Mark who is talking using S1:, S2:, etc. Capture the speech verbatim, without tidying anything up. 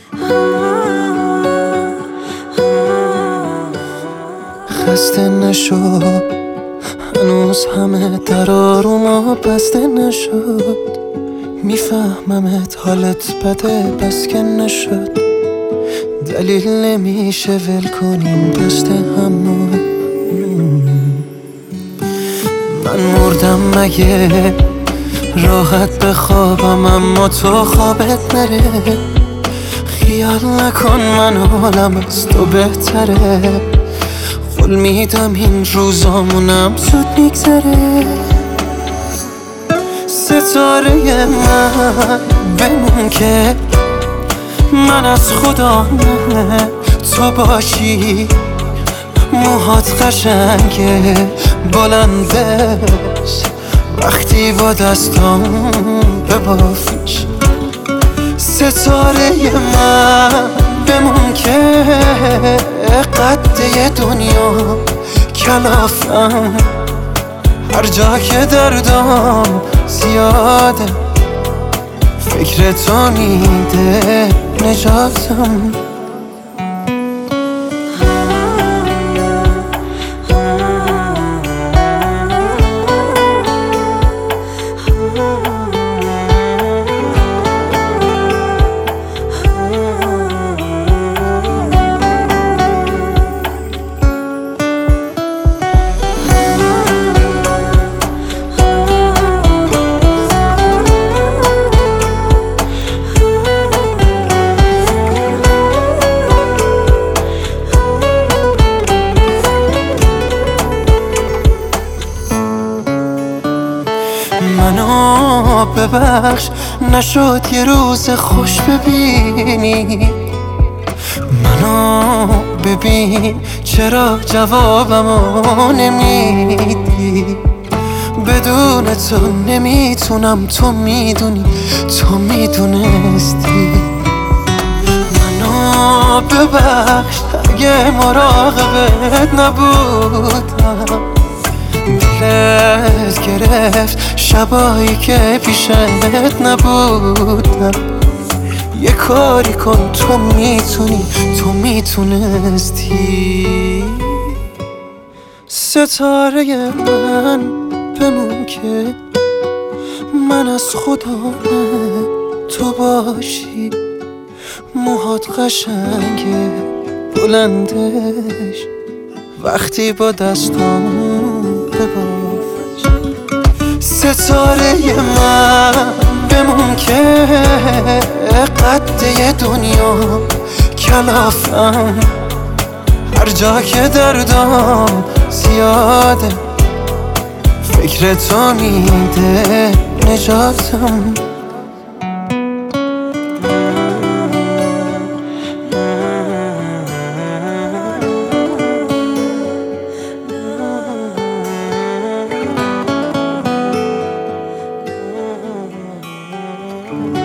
S1: خسته نشو، هنوز همه در آروما بسته نشد. میفهممت حالت بده بس که نشد. دلیل نمیشه ول کنیم دست همو. من مردم مگه راحت بخوابم اما تو خوابت نره. خیال نکن من حالم از تو بهتره. قول میدم این روزامونم زود میگذره. ستاره من بمون که من از خدا نه تو باشی. موهات قشنگه بلندش وقتی با دستام ببافیش. ستاره من بمون که قد یه دنیا کلافم. هر جا که دردام زیاده فکر تو میده نجاتم. منو ببخش نشد یه روز خوش ببینی. منو ببین چرا جوابمو نمیدی. بدون تو نمیتونم تو میدونی تو میدونستی. منو ببخش اگه مراقبت نبودم. دلت گرفت شبایی که پیشت نبودم. یه کاری کن تو میتونی تو میتونستی. ستاره من بمون که من از خدا نه تو باشی. موهات قشنگه بلندش وقتی با دستام ببافش. ستاره من بمون که قد یه دنیا کلافم. هر جا که دردام زیاده فکر تو میده نجاتم.
S2: Thank you.